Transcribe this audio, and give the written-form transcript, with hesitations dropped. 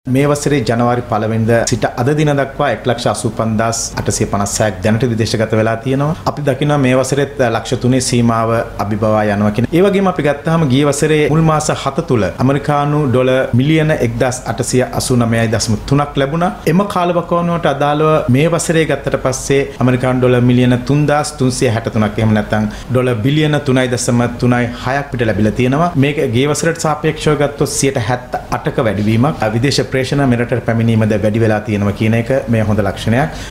මේ වසරේ ජනවාරි 1 වෙනිදා සිට අද දින දක්වා 1,85,856ක් දැනට විදේශගත වෙලා තියෙනවා. අපි දකිනවා මේ වසරේත් ලක්ෂ 3 සීමාව අභිබවා යනවා කියන. ඒ වගේම අපි ගත්තාම ගිය වසරේ මුල් මාස 7 තුල ඇමරිකානු ඩොලර් මිලියන 1,889.3ක් ලැබුණා. එම කාලවකවානුවට අදාළව මේ වසරේ ගත්තට පස්සේ ඇමරිකානු ඩොලර් මිලියන 3,363ක් එහෙම නැත්නම් ඩොලර් බිලියන 3.36ක් පිට ලැබිලා තියෙනවා. මේක ගිය වසරට සාපේක්ෂව ගත්තොත් 78ක වැඩිවීමක්. විදේශ ප්‍රේෂණ මෙරටට පැමිණීමද වැඩි වෙලා තියෙනවා කියන එක මේ හොඳ ලක්ෂණයක්.